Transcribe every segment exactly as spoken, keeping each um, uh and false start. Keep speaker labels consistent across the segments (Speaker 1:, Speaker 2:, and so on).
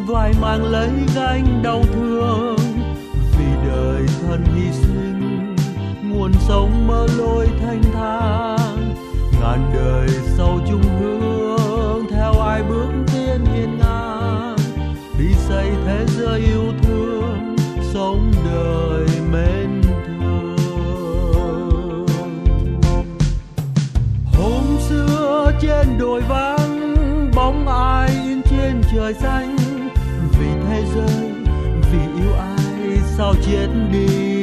Speaker 1: vai mang lấy gánh đau thương, vì đời thân hy sinh nguồn sống mơ lối thanh thang. Ngàn đời sau chung hướng theo ai bước tiến hiên ngang, đi xây thế giới yêu thương sống đời mến thương. Hôm xưa trên đồi vắng bóng ai in trên trời xanh, vì thế giới vì yêu ai sao chết đi.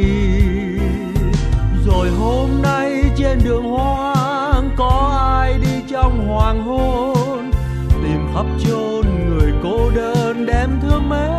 Speaker 1: Rồi hôm nay trên đường hoang có ai đi trong hoàng hôn, tìm khắp chốn người cô đơn đem thương mến.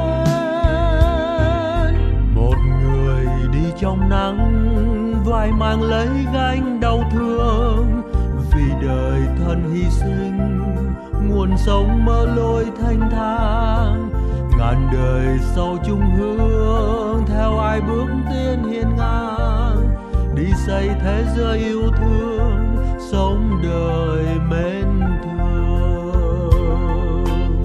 Speaker 1: Một người đi trong nắng vai mang lấy gánh đau thương, vì đời thân hy sinh nguồn sống mơ lối thanh thang. Ngàn đời sau chung hướng theo ai bước tiến hiên ngang, đi xây thế giới yêu thương sống đời mến thương.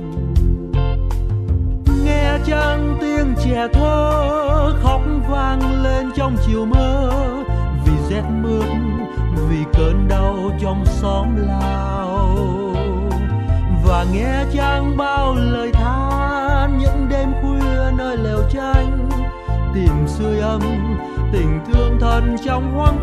Speaker 1: Nghe chăng tiếng trẻ thơ khóc vang lên trong chiều mơ, vì rét mướt vì cơn đau trong xóm lao. Và nghe chăng bao lời than những đêm khuya nơi lều tranh, tìm sưởi ấm tình thương thân trong hoang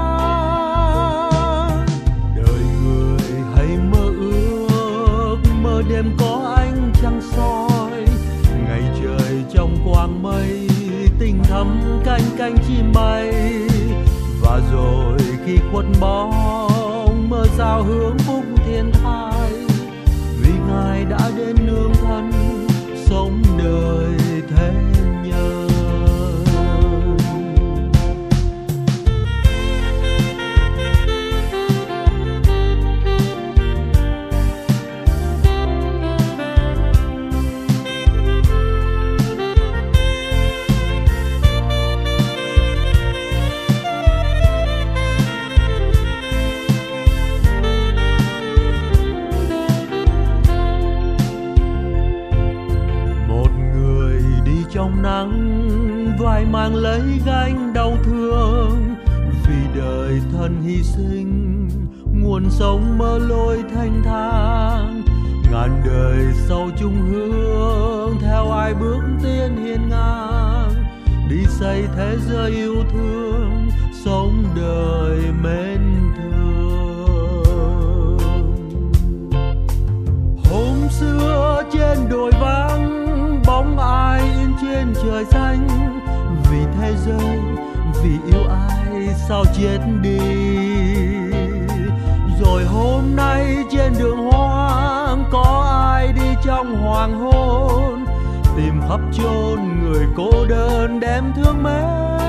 Speaker 1: vắng. Đời người hãy mơ ước, mơ đêm có ánh trăng soi, ngày trời trong quang mây tình thắm canh canh chim bay. Và rồi khi khuất bóng mơ sao hướng phúc thiên thai, vì Ngài đã đến nương thân sống đời thế nhân. Trong nắng vai mang lấy gánh đau thương, vì đời thân hy sinh nguồn sống mơ lối thanh thang. Ngàn đời sau chung hướng theo ai bước tiến hiên ngang, đi xây thế giới yêu thương sống đời mến thương. Hôm xưa trên đồi vắng bóng ai in trên trời xanh, vì thế giới vì yêu ai sao chết đi. Rồi hôm nay trên đường hoang có ai đi trong hoàng hôn, tìm khắp chốn người cô đơn đem thương mến.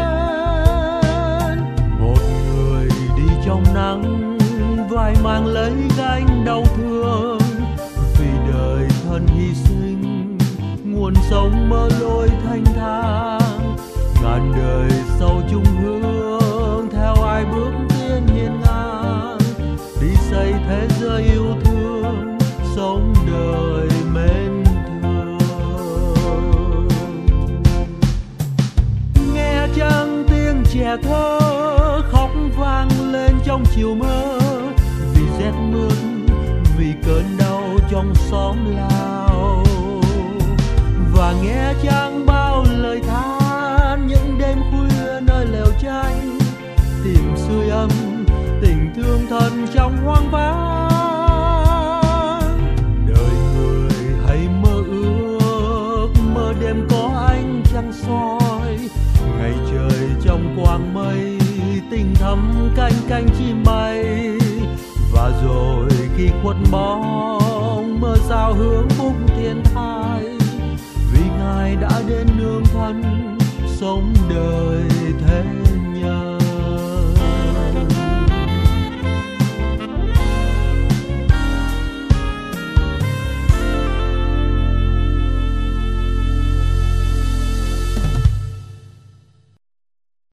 Speaker 1: Một người đi trong nắng vai mang lấy gánh đau thương, vì đời thân hy sinh nguồn sống mơ lối thanh thang. Ngàn đời sau chung hướng theo ai bước tiến hiên ngang, đi xây thế giới yêu thương sống đời mến thương. Nghe chăng tiếng trẻ thơ khóc vang lên trong chiều mơ, vì rét mướt vì cơn đau trong xóm lao. Và nghe chăng bao lời than những đêm khuya nơi lều tranh, tìm sưởi ấm tình thương thân trong hoang vắng. Đời người hãy mơ ước, mơ đêm có ánh trăng soi, ngày trời trong quang mây tình thắm canh canh chim bay. Và rồi khi khuất bóng mơ sao hướng phúc thiên thai, vì Ngài đã đến nương thân sống đời thế